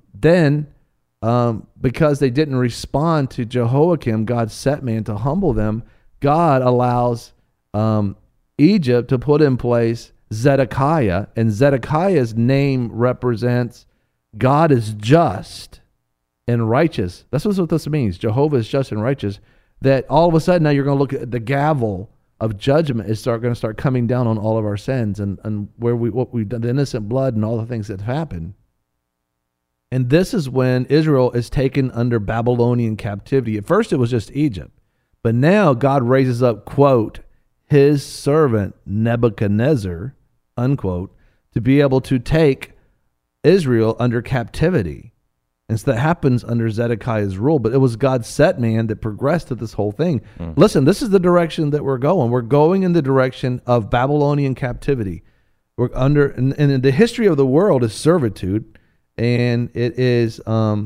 because they didn't respond to Jehoiakim, God's set man to humble them, God allows Egypt to put in place Zedekiah, and Zedekiah's name represents God is just and righteous. That's what this means. Jehovah is just and righteous. That all of a sudden now you're going to look at the gavel of judgment is going to start coming down on all of our sins and what we've done, the innocent blood and all the things that have happened. And this is when Israel is taken under Babylonian captivity. At first it was just Egypt, but now God raises up, quote, his servant Nebuchadnezzar, unquote, to be able to take Israel under captivity. And so that happens under Zedekiah's rule, but it was God's set man that progressed to this whole thing. Listen, this is the direction that we're going. We're going in the direction of Babylonian captivity. We're under, and the history of the world is servitude, and it is,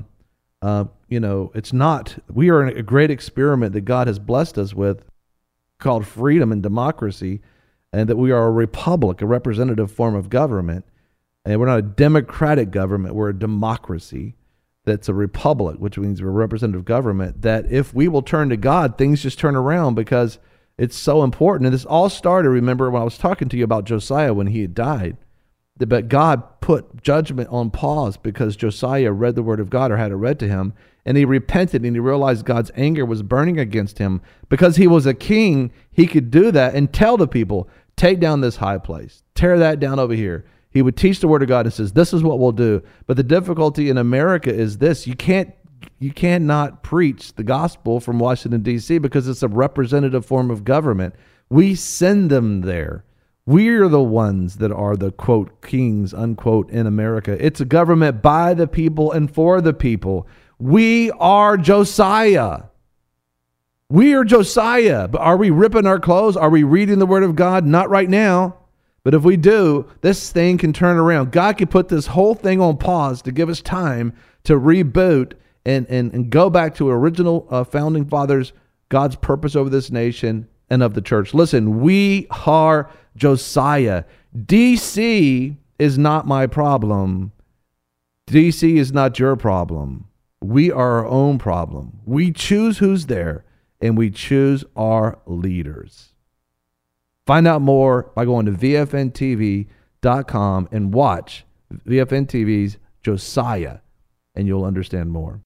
it's not, we are in a great experiment that God has blessed us with called freedom and democracy, and that we are a republic, a representative form of government. And we're not a democratic government, we're a democracy. That's a republic, which means we're a representative government, that if we will turn to God, things just turn around, because it's so important. And this all started, remember, when I was talking to you about Josiah when he had died, but God put judgment on pause because Josiah read the word of God, or had it read to him, and he repented, and he realized God's anger was burning against him. Because he was a king, he could do that and tell the people, take down this high place, tear that down over here. He would teach the word of God and says, this is what we'll do. But the difficulty in America is this: you cannot preach the gospel from Washington, D.C. because it's a representative form of government. We send them there. We're the ones that are the, quote, kings, unquote, in America. It's a government by the people and for the people. We are Josiah. We are Josiah. But are we ripping our clothes? Are we reading the word of God? Not right now. But if we do, this thing can turn around. God can put this whole thing on pause to give us time to reboot and go back to original founding fathers, God's purpose over this nation and of the church. Listen, we are Josiah. DC is not my problem. DC is not your problem. We are our own problem. We choose who's there, and we choose our leaders. Find out more by going to VFNTV.com and watch VFN TV's Josiah, and you'll understand more.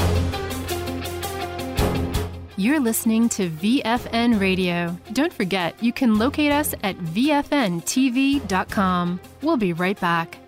You're listening to VFN Radio. Don't forget, you can locate us at VFNTV.com. We'll be right back.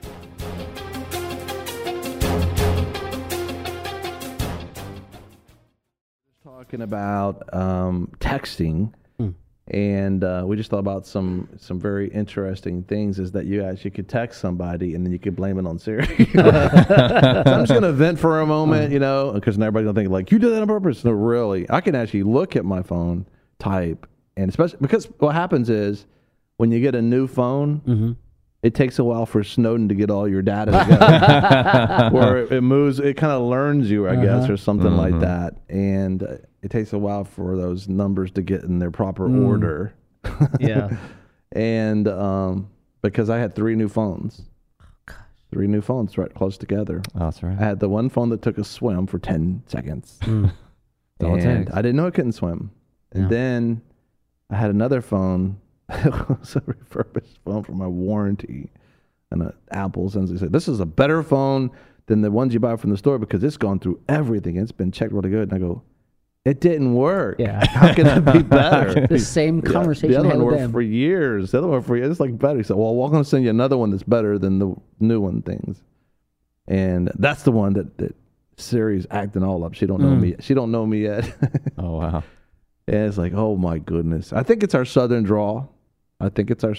Talking about texting, and we just thought about some very interesting things. Is that you could text somebody and then you could blame it on Siri. So I'm just going to vent for a moment, because everybody's going to think like you did that on purpose. No, really, I can actually look at my phone, type, and especially because what happens is when you get a new phone. It takes a while for Snowden to get all your data together. Where it moves, it kind of learns you, I guess, or something like that. And it takes a while for those numbers to get in their proper order. Yeah. And because I had 3 new phones. 3 new phones right close together. Oh, that's right. I had the one phone that took a swim for 10 seconds. All it And takes. I didn't know it couldn't swim. And then I had another phone. It was a refurbished phone for my warranty. And Apple sends, they said, this is a better phone than the ones you buy from the store because it's gone through everything. It's been checked really good. And I go, it didn't work. Yeah. How can it be better? The same conversation The other I had one with worked them. for years. The other one for years. It's like better. He said, well, we're going to send you another one that's better than the new one things. And that's the one that Siri's acting all up. She don't know me. She don't know me yet. Oh, wow. And it's like, oh my goodness. I think it's our Southern drawl. That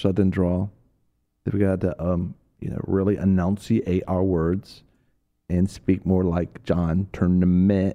we got to, really enunciate our words and speak more like John. Tournament.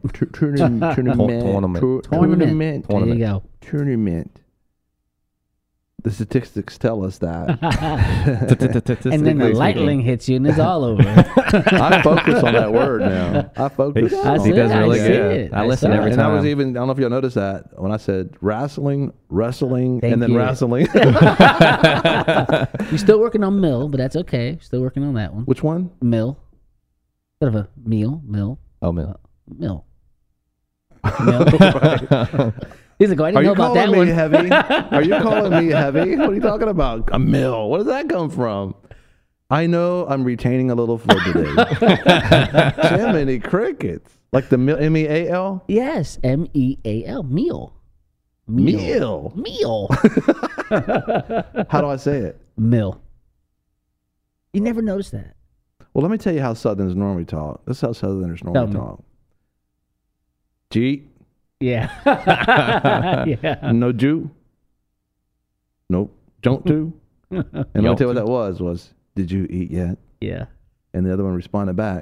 There you go. Tournament. The statistics tell us that. And then the lightning hits you and it's all over. I focus on that word now. I focus I on see He does it, really I see good. it. I I listen saw every it. And I time. was even, I don't know if you'll notice that, when I said wrestling, Thank and then you. wrestling. You're still working on Mill, but that's okay. Still working on that one. Which one? Mill. Instead of a meal, Mill. Oh, man. Mill. Mill. He's like, oh, I didn't Are know you about that calling me one. heavy? Are you calling me heavy? What are you talking about? A mill. Where does that come from? I know I'm retaining a little flow today. Jiminy crickets. Like the mill, M-E-A-L? Yes, M-E-A-L. Meal. Meal. Meal. How do I say it? Mill. You never noticed that. Well, let me tell you how Southerners normally talk. This is how Southerners normally Tell me. talk. G. Yeah. Yeah. No Jew. Nope. Don't do. And let me tell you what that was, did you eat yet? Yeah. And the other one responded back,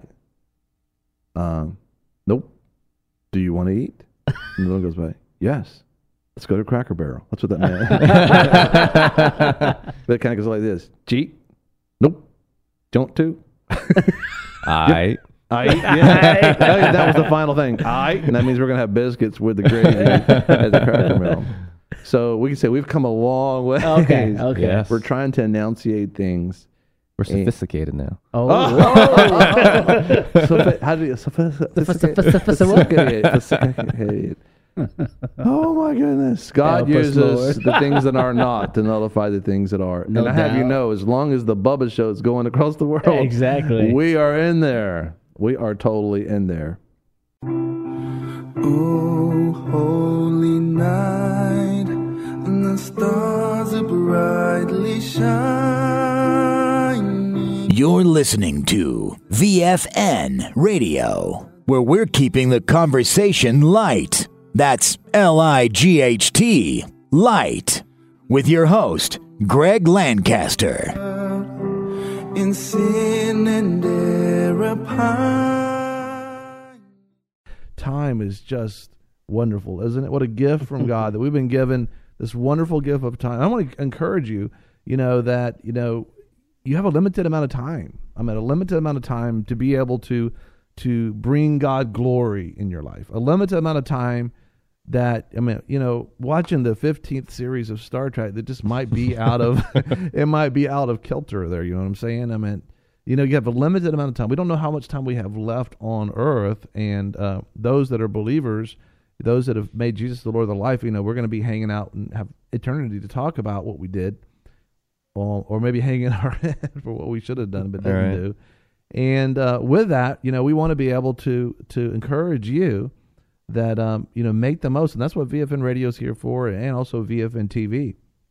nope. Do you want to eat? And the one goes back, yes. Let's go to Cracker Barrel. That's what that meant. But it kind of goes like this. Cheat? Nope. Don't to? I I eat. Yeah. That was the final thing. And that means we're going to have biscuits with the gravy at the Cracker Barrel. So we can say we've come a long way. Okay. Yes. We're trying to enunciate things. We're sophisticated now. Oh. How do you Sophisticated. Oh my goodness. God Help us, uses Lord. the things that are not to nullify the things that are. No and I have you doubt. know, as long as the Bubba Show is going across the world, Exactly. we are in there. We are totally in there. Oh, holy night, and the stars are brightly shining. You're listening to VFN Radio, where we're keeping the conversation light. That's L-I-G-H-T, light. With your host, Greg Lancaster. In sin and error pine. Time is just wonderful, isn't it? What a gift from God that we've been given this wonderful gift of time. I want to encourage you, that, you have a limited amount of time. A limited amount of time to be able to bring God glory in your life. A limited amount of time that, I mean, watching the 15th series of Star Trek, that just might be out of, it might be out of kilter there. You know what I'm saying? I mean, you have a limited amount of time. We don't know how much time we have left on earth. And those that are believers, those that have made Jesus the Lord of their life, we're going to be hanging out and have eternity to talk about what we did, or maybe hanging our head for what we should have done but didn't do. And with that, we want to be able to encourage you that, make the most. And that's what VFN Radio is here for, and also VFN TV.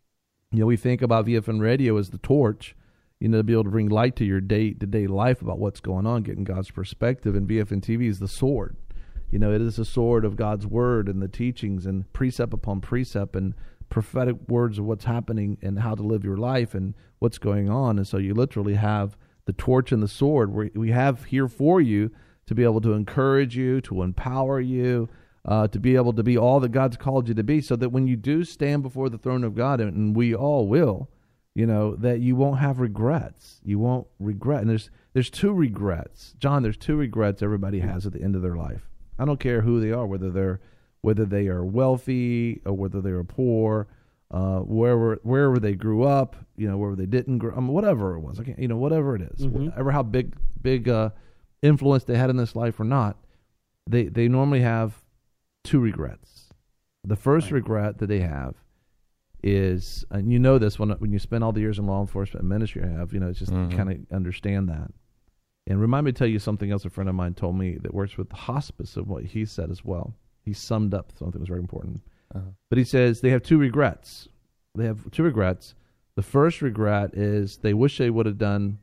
We think about VFN Radio as the torch, to be able to bring light to your day-to-day life about what's going on, getting God's perspective. And VFN TV is the sword. It is the sword of God's word and the teachings and precept upon precept and prophetic words of what's happening and how to live your life and what's going on. And so you literally have the torch and the sword we have here for you to be able to encourage you, to empower you, to be able to be all that God's called you to be, so that when you do stand before the throne of God, and we all will, that you won't have regrets. You won't regret. And there's two regrets. John, there's two regrets everybody has at the end of their life. I don't care who they are, whether they are wealthy or whether they are poor, wherever they grew up, wherever they didn't grow, whatever it was, whatever it is, whatever how big influence they had in this life or not, they normally have two regrets. The first regret that they have is, and this when you spend all the years in law enforcement ministry, it's just kind of understand that. And remind me to tell you something else a friend of mine told me that works with hospice, of what he said as well. He summed up something that was very important. But he says they have two regrets. They have two regrets. The first regret is they wish they would have done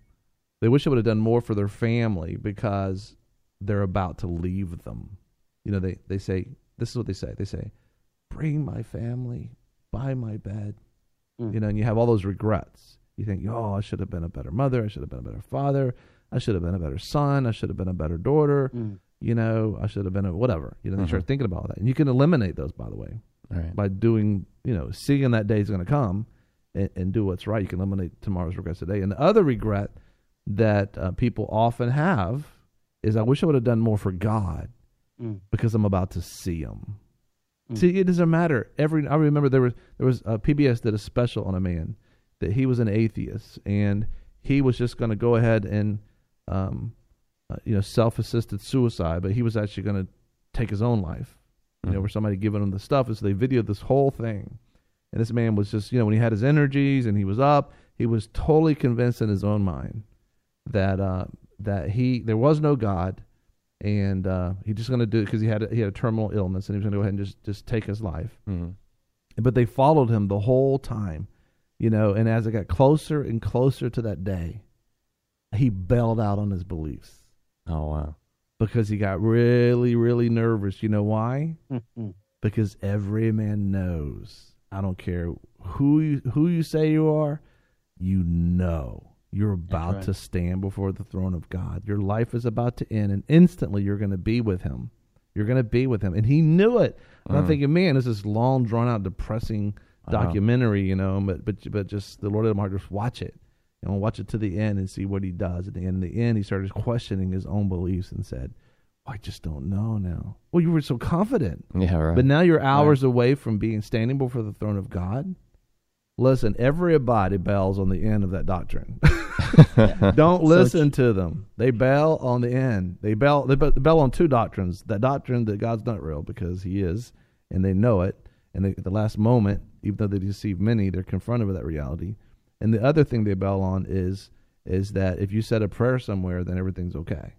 more for their family because they're about to leave them. They say, this is what they say. They say, bring my family, buy my bed. And you have all those regrets. You think, I should have been a better mother. I should have been a better father. I should have been a better son. I should have been a better daughter. I should have been a whatever. They start thinking about that. And you can eliminate those, by the way, by doing, seeing that day is going to come and do what's right. You can eliminate tomorrow's regrets today. And the other regret that people often have is, I wish I would have done more for God because I'm about to see him. See, it doesn't matter. I remember there was PBS did a special on a man that he was an atheist, and he was just going to go ahead and self-assisted suicide, but he was actually going to take his own life. Where somebody giving him the stuff, and so they videoed this whole thing. And this man was just, when he had his energies and he was up, he was totally convinced in his own mind that there was no God, and he just going to do it because he had a terminal illness, and he was going to go ahead and just take his life. But they followed him the whole time, and as it got closer and closer to that day, he bailed out on his beliefs. Oh, wow. Because he got really, really nervous. You know why? Because every man knows. I don't care who you say you are, you're about to stand before the throne of God. Your life is about to end, and instantly you're going to be with him. You're going to be with him. And he knew it. And I'm thinking, man, this is long, drawn-out, depressing documentary, but just the Lord of the heart, just watch it. Watch it to the end and see what he does. At the end, he started questioning his own beliefs and said, I just don't know now. Well, you were so confident. Yeah, right. But now you're hours away from standing before the throne of God. Listen, everybody bails on the end of that doctrine. Don't listen to them. They bail on the end. They bail on two doctrines. That doctrine that God's not real, because he is, and they know it. And at the last moment, even though they deceive many, they're confronted with that reality. And the other thing they bail on is that if you said a prayer somewhere, then everything's okay.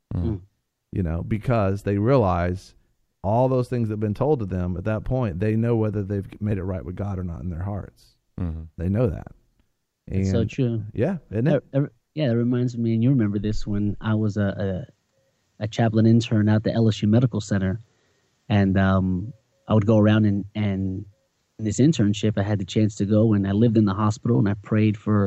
Because they realize all those things that have been told to them at that point, they know whether they've made it right with God or not in their hearts. They know that. And it's so true. Yeah, isn't it? Yeah, it reminds me, and you remember this, when I was a chaplain intern at the LSU Medical Center, and I would go around and in this internship, I had the chance to go, and I lived in the hospital, and I prayed for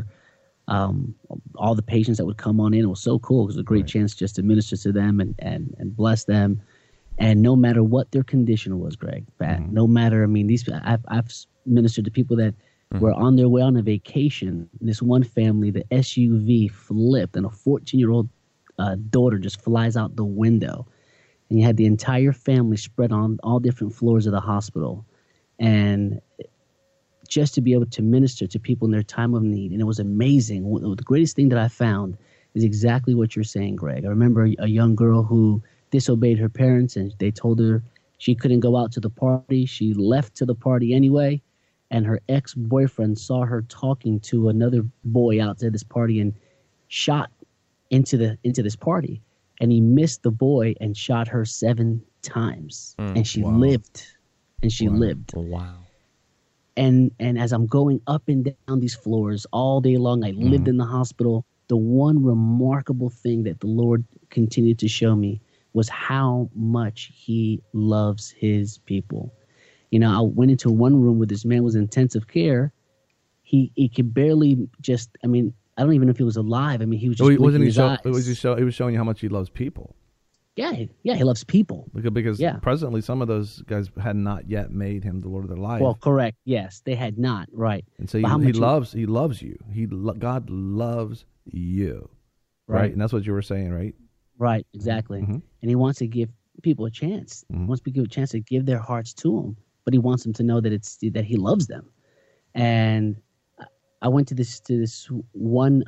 all the patients that would come on in. It was so cool. It was a great chance just to minister to them and bless them. And no matter what their condition was, Greg, no matter, I've ministered to people that were on their way on a vacation. This one family, the SUV flipped, and a 14-year-old daughter just flies out the window. and you had the entire family spread on all different floors of the hospital, and just to be able to minister to people in their time of need. And it was amazing. The greatest thing that I found is exactly what you're saying, Greg. I remember a young girl who disobeyed her parents, and they told her she couldn't go out to the party. She left to the party anyway, and her ex-boyfriend saw her talking to another boy out to this party and shot into this party. And he missed the boy and shot her 7 times. And she lived. And she lived. Wow. And as I'm going up and down these floors all day long, I lived in the hospital. The one remarkable thing that the Lord continued to show me was how much he loves his people. You know, I went into one room where this man was in intensive care. He could barely just, I mean, I don't even know if he was alive. I mean, he was just blinking his eyes. He was showing you how much he loves people. Yeah, he loves people. Because presently some of those guys had not yet made him the Lord of their life. Well, correct. Yes, they had not. Right. And so he loves you. God loves you. Right. And that's what you were saying, right? Right. Exactly. And he wants to give people a chance. He wants people a chance to give their hearts to him, but he wants them to know that he loves them. And I went to this one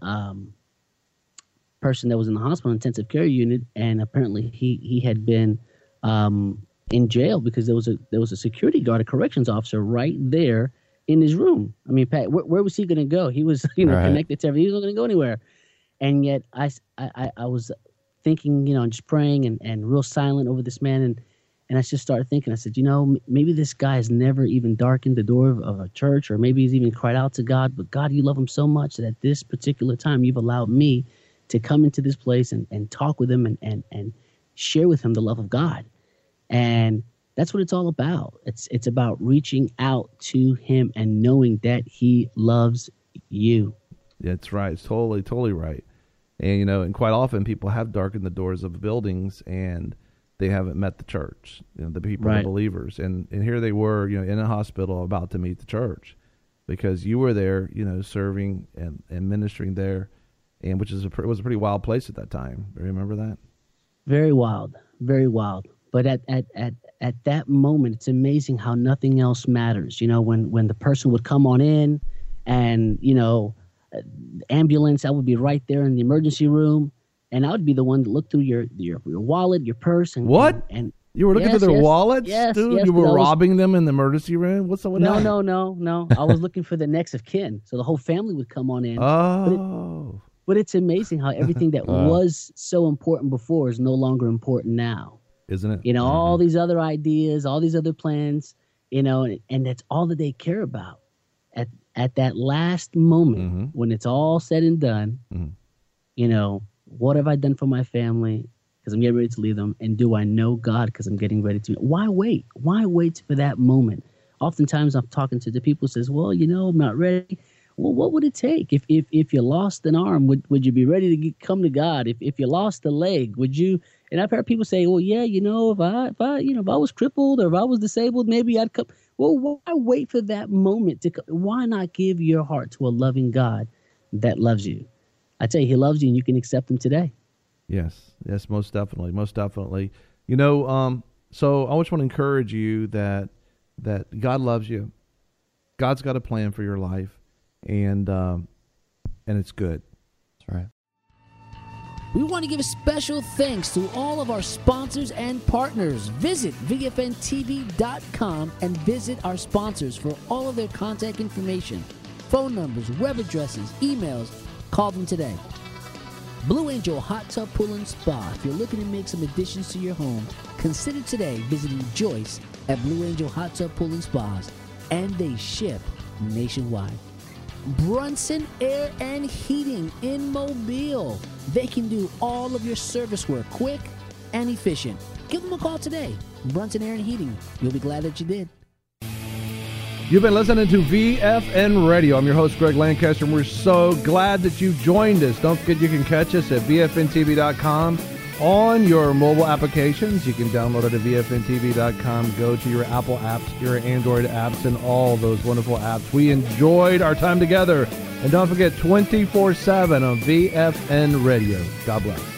person that was in the hospital intensive care unit, and apparently he had been in jail because there was a security guard, a corrections officer, right there in his room. I mean, Pat, where was he going to go? He was connected to everything. He wasn't going to go anywhere. And yet I was thinking, and just praying and real silent over this man, and I just started thinking. I said, maybe this guy has never even darkened the door of a church, or maybe he's even cried out to God. But God, you love him so much that at this particular time, you've allowed me to come into this place and talk with him and share with him the love of God. And that's what it's all about. It's about reaching out to him and knowing that he loves you. That's right. It's totally right. And, and quite often people have darkened the doors of buildings and they haven't met the church, the people, the believers. And here they were, in a hospital about to meet the church because you were there, serving and ministering there. And which was a pretty wild place at that time. Remember that? Very wild, very wild. But at that moment, it's amazing how nothing else matters. When the person would come on in, and ambulance, I would be right there in the emergency room, and I would be the one to look through your wallet, your purse, and what? And you were looking through their wallets, dude. Yes, you were robbing them in the emergency room. What's up with that? No. I was looking for the next of kin, so the whole family would come on in. Oh. But it's amazing how everything that was so important before is no longer important now. Isn't it? All these other ideas, all these other plans, and that's all that they care about. At that last moment, when it's all said and done, what have I done for my family? Because I'm getting ready to leave them. And do I know God? Because I'm getting ready to. Why wait? Why wait for that moment? Oftentimes I'm talking to the people who says, well, I'm not ready. Well, what would it take if you lost an arm? Would you be ready to come to God? If you lost a leg, would you? And I've heard people say, well, yeah, if I was crippled or if I was disabled, maybe I'd come. Well, why wait for that moment to come? Why not give your heart to a loving God that loves you? I tell you, he loves you, and you can accept him today. Yes, most definitely. So I just want to encourage you that God loves you. God's got a plan for your life. And it's good. That's right. We want to give a special thanks to all of our sponsors and partners. Visit VFNTV.com and visit our sponsors for all of their contact information, phone numbers, web addresses, emails. Call them today. Blue Angel Hot Tub Pool and Spa. If you're looking to make some additions to your home, consider today visiting Joyce at Blue Angel Hot Tub Pool and Spas. And they ship nationwide. Brunson Air and Heating in Mobile. They can do all of your service work quick and efficient. Give them a call today. Brunson Air and Heating. You'll be glad that you did. You've been listening to VFN Radio. I'm your host, Greg Lancaster, and we're so glad that you joined us. Don't forget you can catch us at VFNTV.com on your mobile applications. You can download it at VFNTV.com. Go to your Apple apps, your Android apps, and all those wonderful apps. We enjoyed our time together. And don't forget 24/7 on VFN Radio. God bless.